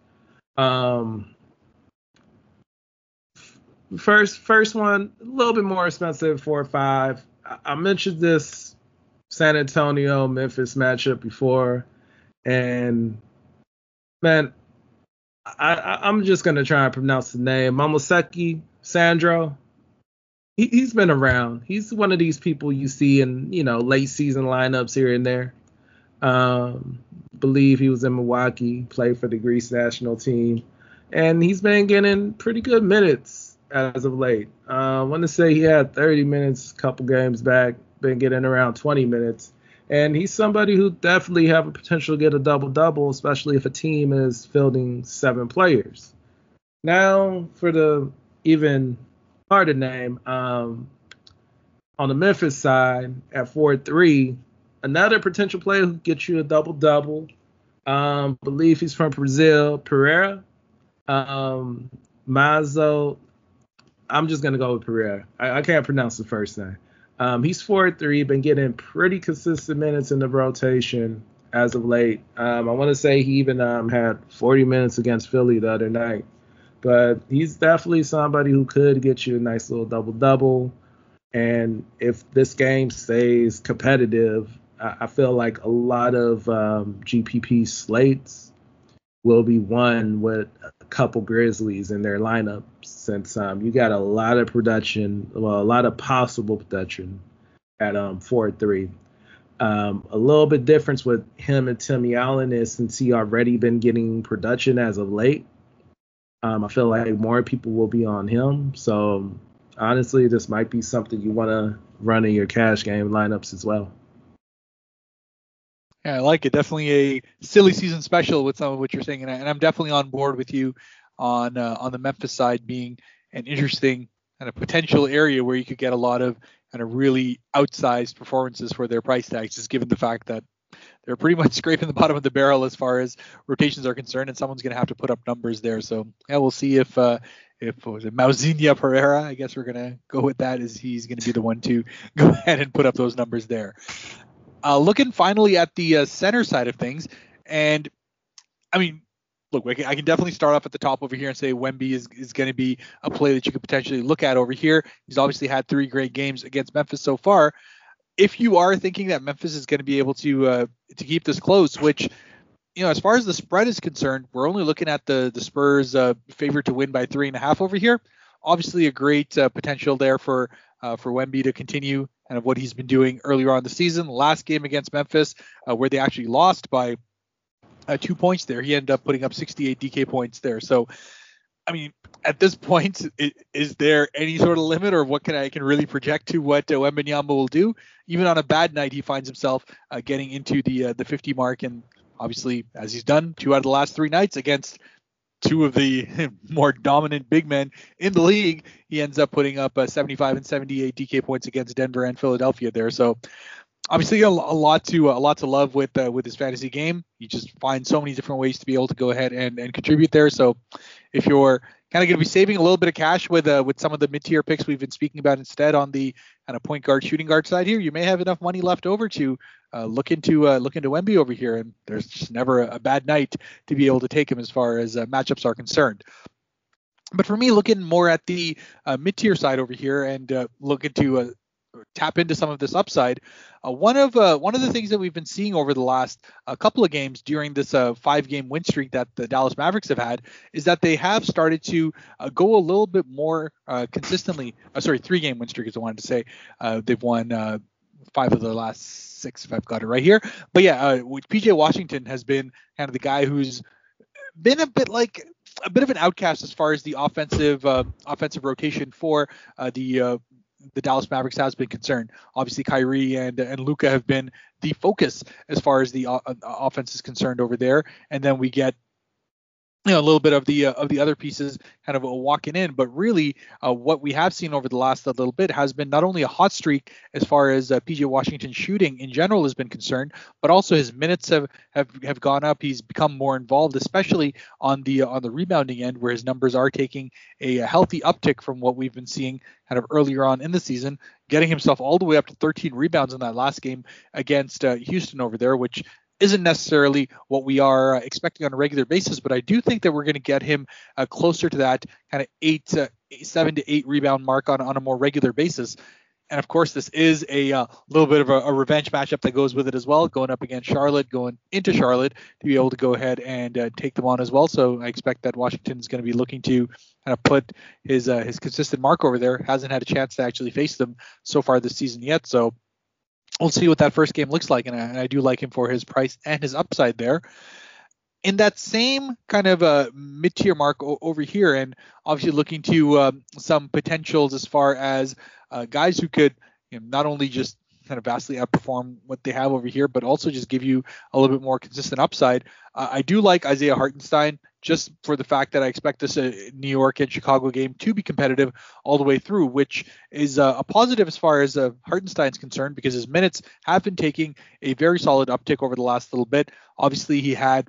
First one, a little bit more expensive, 4 or 5. I mentioned this San Antonio Memphis matchup before, and man, I'm just gonna try and pronounce the name. Mamoseki Sandro. He's been around. He's one of these people you see in late season lineups here and there. Believe he was in Milwaukee, played for the Greece national team, and he's been getting pretty good minutes as of late. I want to say he had 30 minutes a couple games back, been getting around 20 minutes. And he's somebody who definitely have a potential to get a double-double, especially if a team is fielding 7 players. Now, for the even harder name, on the Memphis side at 4-3, another potential player who gets you a double-double. Believe he's from Brazil, Pereira. Mazo. I'm just going to go with Pereira. I can't pronounce the first name. He's 4-3, been getting pretty consistent minutes in the rotation as of late. I want to say he even had 40 minutes against Philly the other night. But he's definitely somebody who could get you a nice little double-double. And if this game stays competitive, I feel like a lot of GPP slates will be won with a couple Grizzlies in their lineup, since you got a lot of production, a lot of possible production at 4-3. A little bit difference with him and Timmy Allen is since he already been getting production as of late. I feel like more people will be on him. So honestly, this might be something you want to run in your cash game lineups as well. Yeah, I like it. Definitely a silly season special with some of what you're saying, and I'm definitely on board with you on the Memphis side being an interesting kind of potential area where you could get a lot of kind of really outsized performances for their price tags, just given the fact that they're pretty much scraping the bottom of the barrel as far as rotations are concerned, and someone's going to have to put up numbers there. So yeah, we'll see if was it Mauzinho Pereira, I guess we're going to go with that, is he's going to be the one to go ahead and put up those numbers there. Looking finally at the center side of things, and I mean, look, I can definitely start off at the top over here and say Wemby is going to be a play that you could potentially look at over here. He's obviously had 3 great games against Memphis so far. If you are thinking that Memphis is going to be able to keep this close, which, as far as the spread is concerned, we're only looking at the Spurs favored to win by 3.5 over here. Obviously, a great potential there for Wemby to continue kind of what he's been doing earlier on in the season. Last game against Memphis, where they actually lost by 2 points there, he ended up putting up 68 DK points there. So I mean, at this point, is there any sort of limit, or what I can really project to what Wembanyama will do? Even on a bad night, he finds himself getting into the 50 mark, and obviously, as he's done 2 out of the last 3 nights against 2 of the more dominant big men in the league, he ends up putting up 75 and 78 DK points against Denver and Philadelphia there. So obviously a lot to love with his fantasy game. He just finds so many different ways to be able to go ahead and contribute there. So if you're kind of going to be saving a little bit of cash with some of the mid-tier picks we've been speaking about instead on the kind of point guard, shooting guard side here, you may have enough money left over to look into Wemby over here. And there's just never a bad night to be able to take him as far as matchups are concerned. But for me, looking more at the mid-tier side over here and looking to tap into some of this upside, one of the things that we've been seeing over the last couple of games during this 5-game win streak that the Dallas Mavericks have had is that they have started to go a little bit more consistently. 3-game win streak is I wanted to say. They've won 5 of their last 6, if I've got it right here. But yeah, PJ Washington has been kind of the guy who's been a bit of an outcast as far as the offensive rotation for the Dallas Mavericks has been concerned. Obviously, Kyrie and Luka have been the focus as far as the offense is concerned over there, and then we get a little bit of the other pieces kind of walking in. But really, what we have seen over the last little bit has been not only a hot streak as far as PJ Washington shooting in general has been concerned, but also his minutes have gone up. He's become more involved, especially on the rebounding end, where his numbers are taking a healthy uptick from what we've been seeing kind of earlier on in the season, getting himself all the way up to 13 rebounds in that last game against Houston over there, which isn't necessarily what we are expecting on a regular basis, but I do think that we're going to get him closer to that kind of 7 to 8 rebound mark on a more regular basis. And of course, this is a little bit of a revenge matchup that goes with it as well, going up against Charlotte, going into Charlotte to be able to go ahead and take them on as well. So I expect that Washington is going to be looking to kind of put his consistent mark over there. Hasn't had a chance to actually face them so far this season yet. So we'll see what that first game looks like, and I do like him for his price and his upside there. In that same kind of mid-tier mark over here, and obviously looking to some potentials as far as guys who could not only just kind of vastly outperform what they have over here, but also just give you a little bit more consistent upside. I do like Isaiah Hartenstein, just for the fact that I expect this New York and Chicago game to be competitive all the way through, which is a positive as far as Hartenstein's concerned, because his minutes have been taking a very solid uptick over the last little bit. Obviously, he had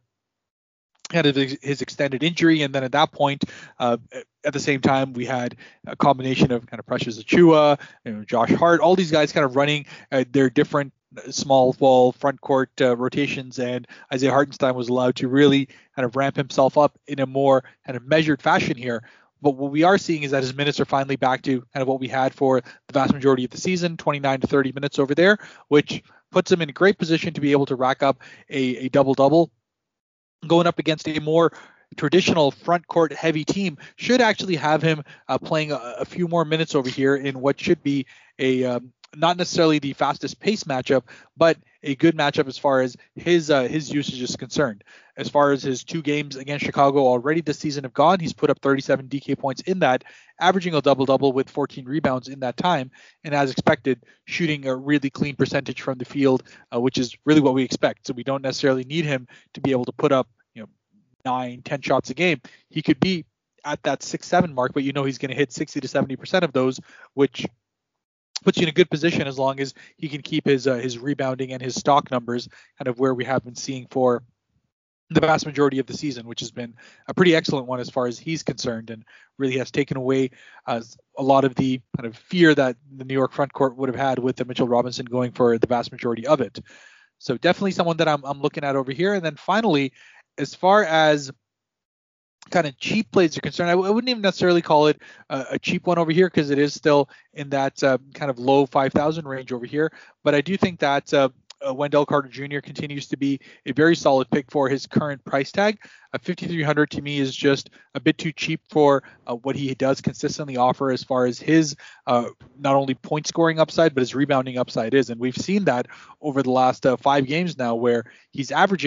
his extended injury, and then at that point, at the same time, we had a combination of kind of Precious Achiuwa, Josh Hart, all these guys kind of running their different small ball front court rotations, and Isaiah Hartenstein was allowed to really kind of ramp himself up in a more kind of measured fashion here. But what we are seeing is that his minutes are finally back to kind of what we had for the vast majority of the season, 29 to 30 minutes over there, which puts him in a great position to be able to rack up a double-double. Going up against a more traditional front court heavy team should actually have him playing a few more minutes over here in what should be a not necessarily the fastest pace matchup, but a good matchup as far as his usage is concerned. As far as his 2 games against Chicago already this season have gone, he's put up 37 DK points in that, averaging a double-double with 14 rebounds in that time, and as expected, shooting a really clean percentage from the field, which is really what we expect. So we don't necessarily need him to be able to put up 9-10 shots a game. He could be at that 6-7 mark, but he's going to hit 60 to 70% of those, which puts you in a good position as long as he can keep his rebounding and his stock numbers kind of where we have been seeing for the vast majority of the season, which has been a pretty excellent one as far as he's concerned, and really has taken away a lot of the kind of fear that the New York front court would have had with the Mitchell Robinson going for the vast majority of it. So definitely someone that I'm looking at over here. And then finally, as far as kind of cheap plays are concerned, I wouldn't even necessarily call it a cheap one over here, because it is still in that kind of low 5,000 range over here. But I do think that Wendell Carter Jr. continues to be a very solid pick for his current price tag. 5,300 to me is just a bit too cheap for what he does consistently offer as far as his not only point scoring upside, but his rebounding upside is. And we've seen that over the last 5 games now, where he's averaging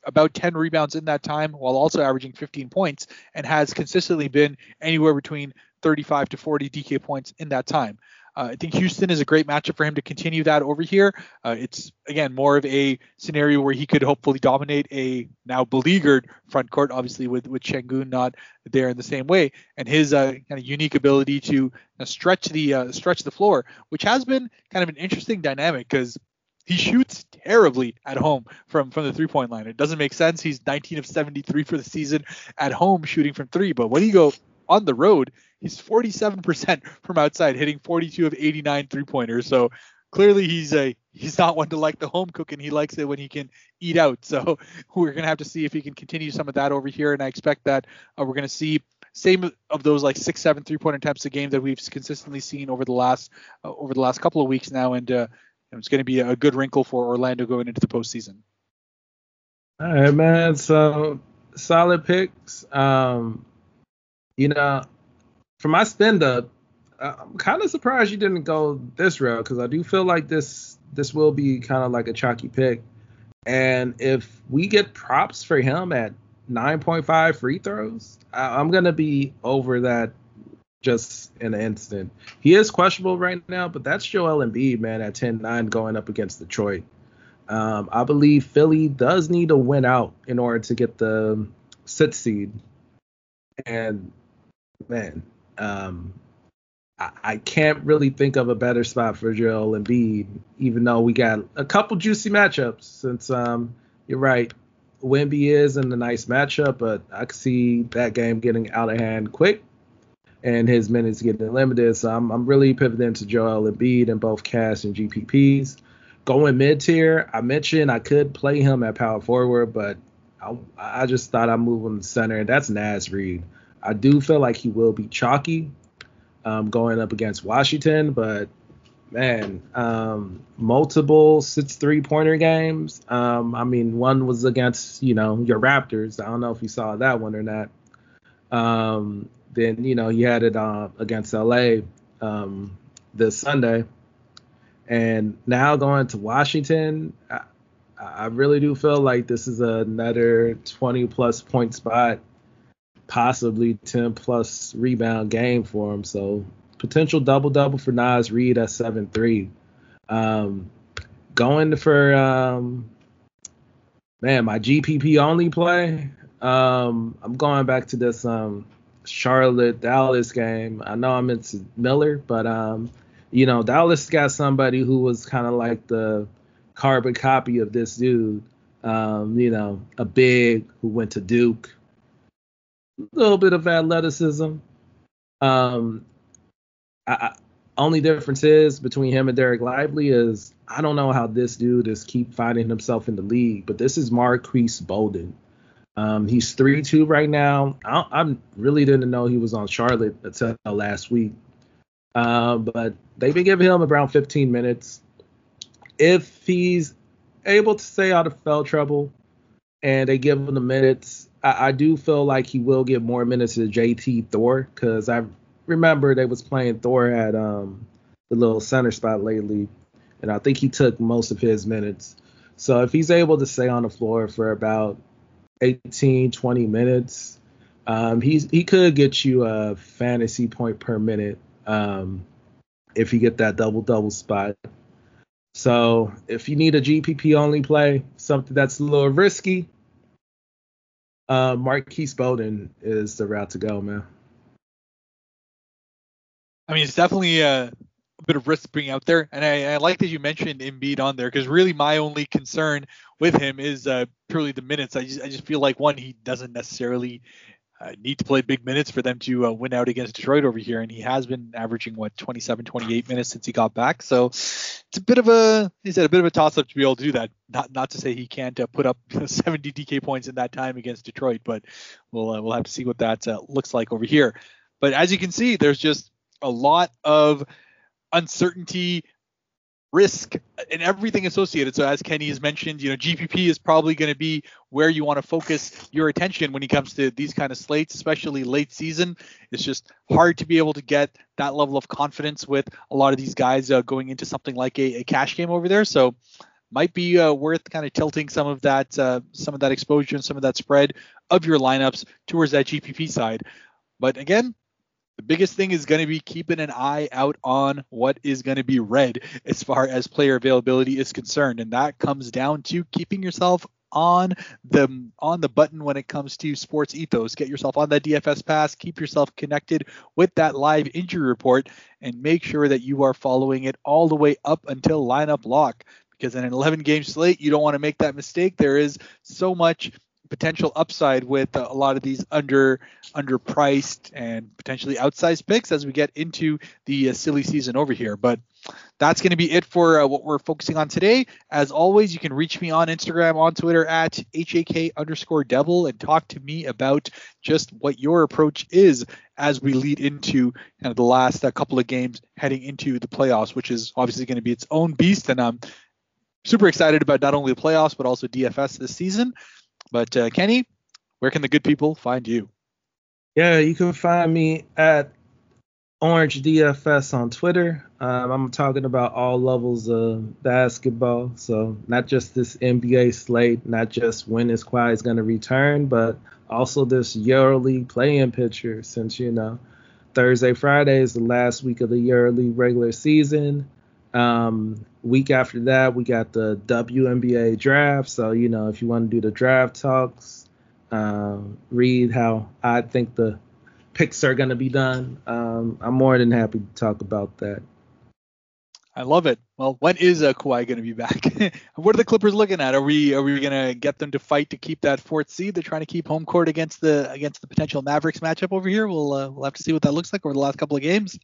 about 10 rebounds in that time, while also averaging 15 points, and has consistently been anywhere between 35 to 40 DK points in that time. I think Houston is a great matchup for him to continue that over here. It's, again, more of a scenario where he could hopefully dominate a now beleaguered front court, obviously with Şengün not there in the same way, and his kind of unique ability to stretch the floor, which has been kind of an interesting dynamic because he shoots terribly at home from the three-point line. It doesn't make sense. He's 19 of 73 for the season at home shooting from three, but when you go on the road, he's 47% from outside, hitting 42 of 89 three-pointers. So clearly he's not one to like the home cooking. He likes it when he can eat out. So we're going to have to see if he can continue some of that over here. And I expect that we're going to see same of those like 6-7 three-point attempts a game that we've consistently seen over the last couple of weeks now. And it's going to be a good wrinkle for Orlando going into the postseason. All right, man. So solid picks. For my spend up, I'm kind of surprised you didn't go this route because I do feel like this will be kind of like a chalky pick. And if we get props for him at 9.5 free throws, I'm going to be over that just in an instant. He is questionable right now, but that's Joel Embiid, man, at 10-9 going up against Detroit. I believe Philly does need to win out in order to get the 6th seed. And, man, I can't really think of a better spot for Joel Embiid, even though we got a couple juicy matchups since you're right. Wemby is in a nice matchup, but I could see that game getting out of hand quick and his minutes getting limited. So I'm really pivoting to Joel Embiid in both cash and GPPs. Going mid-tier, I mentioned I could play him at power forward, but I just thought I'd move him to center, and that's Naz Reid. I do feel like he will be chalky going up against Washington, but, man, multiple 6 3-pointer games. One was against, your Raptors. I don't know if you saw that one or not. Then, he had it against LA this Sunday. And now going to Washington, I really do feel like this is another 20-plus point spot, possibly 10-plus rebound game for him. So potential double-double for Naz Reid at 7-3. Going for, my GPP only play, I'm going back to this Charlotte-Dallas game. I know I'm into Miller, but Dallas got somebody who was kind of like the carbon copy of this dude. A big who went to Duke. A little bit of athleticism. Only difference is between him and Derek Lively is I don't know how this dude is keep finding himself in the league, but this is Marquise Bolden. He's 3-2 right now. I really didn't know he was on Charlotte until last week. But they've been giving him around 15 minutes. If he's able to stay out of foul trouble and they give him the minutes, I do feel like he will get more minutes to JT Thor because I remember they was playing Thor at the little center spot lately, and I think he took most of his minutes. So if he's able to stay on the floor for about 18, 20 minutes, he could get you a fantasy point per minute if you get that double-double spot. So if you need a GPP only play, something that's a little risky, Marquise Bolden is the route to go, man. It's definitely a bit of risk being out there, and I like that you mentioned Embiid on there because really my only concern with him is purely the minutes. I just feel like he doesn't necessarily need to play big minutes for them to win out against Detroit over here, and he has been averaging 27, 28 minutes since he got back. So it's a bit of a toss-up to be able to do that. Not to say he can't put up 70 DK points in that time against Detroit, but we'll have to see what that looks like over here. But as you can see, there's just a lot of uncertainty, risk, and everything associated. So as Kenny has mentioned, GPP is probably going to be where you want to focus your attention when it comes to these kind of slates, especially late season. It's just hard to be able to get that level of confidence with a lot of these guys going into something like a cash game over there. So might be worth kind of tilting some of that exposure and some of that spread of your lineups towards that GPP side. But again, the biggest thing is going to be keeping an eye out on what is going to be read as far as player availability is concerned. And that comes down to keeping yourself on the button when it comes to Sports Ethos. Get yourself on that DFS pass, keep yourself connected with that live injury report, and make sure that you are following it all the way up until lineup lock. Because in an 11-game slate, you don't want to make that mistake. There is so much potential upside with a lot of these underpriced and potentially outsized picks as we get into the silly season over here. But that's going to be it for what we're focusing on today. As always, you can reach me on Instagram, on Twitter at HAK_devil and talk to me about just what your approach is as we lead into kind of the last couple of games heading into the playoffs, which is obviously going to be its own beast. And I'm super excited about not only the playoffs, but also DFS this season. But Kenny, where can the good people find you? Yeah, you can find me at Orange DFS on Twitter. I'm talking about all levels of basketball, so not just this NBA slate, not just when is Kawhi going to return, but also this EuroLeague play-in picture, since Thursday, Friday is the last week of the EuroLeague regular season. Week after that, we got the WNBA draft. So, if you want to do the draft talks, read how I think the picks are going to be done. I'm more than happy to talk about that. I love it. Well, when is Kawhi going to be back? What are the Clippers looking at? Are we going to get them to fight to keep that fourth seed? They're trying to keep home court against the potential Mavericks matchup over here. We'll have to see what that looks like over the last couple of games.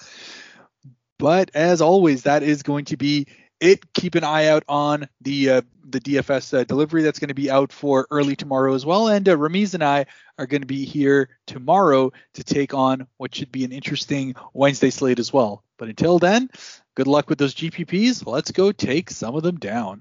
But as always, that is going to be it. Keep an eye out on the DFS delivery that's going to be out for early tomorrow as well. And Ramiz and I are going to be here tomorrow to take on what should be an interesting Wednesday slate as well. But until then, good luck with those GPPs. Let's go take some of them down.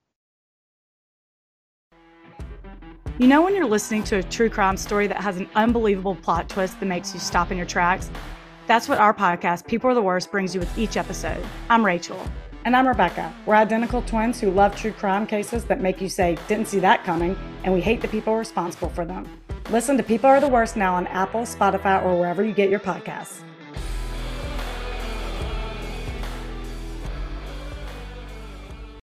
You know when you're listening to a true crime story that has an unbelievable plot twist that makes you stop in your tracks? That's what our podcast, People Are the Worst, brings you with each episode. I'm Rachel. And I'm Rebecca. We're identical twins who love true crime cases that make you say, didn't see that coming, and we hate the people responsible for them. Listen to People Are the Worst now on Apple, Spotify, or wherever you get your podcasts.